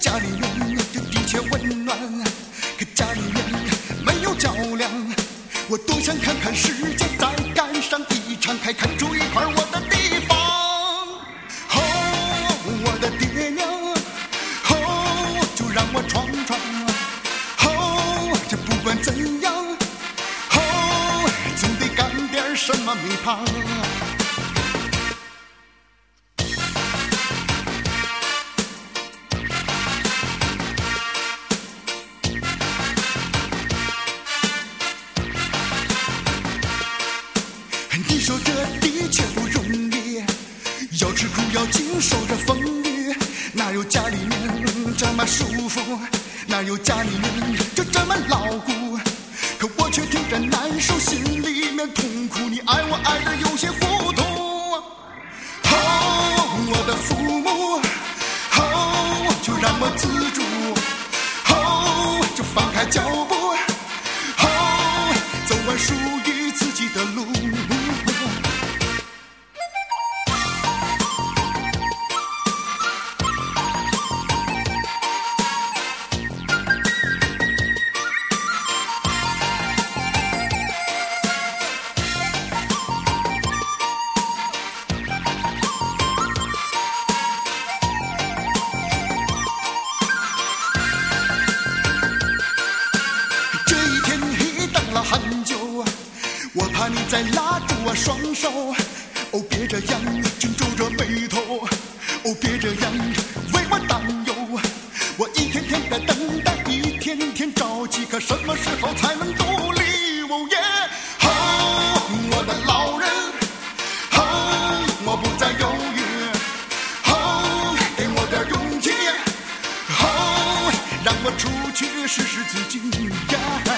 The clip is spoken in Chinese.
家里面的确温暖，可家里面没有较量。我多想看看世界，再赶上一场开，看出一块我的地方。哦，我的爹娘，哦，就让我闯闯。哦，这不管怎样，哦，总得干点什么米胖。你说这的确不容易，要吃苦要经受着风雨，哪有家里面这么舒服，哪有家里面就这么牢固，可我却听着难受，心里面痛苦，你爱我爱得有些糊涂。哦，我的父母，哦，就让我自主，哦，就放开脚步，哦，走完属于自己的路。很久，我怕你再拉住我双手，哦，别这样紧皱着眉头，哦，别这样为我担忧，我一天天的等待，一天天着急，可什么时候才能独立？哦耶！哦，我的老人，哦，我不再犹豫，哦，给我点勇气，哦，让我出去试试自己呀。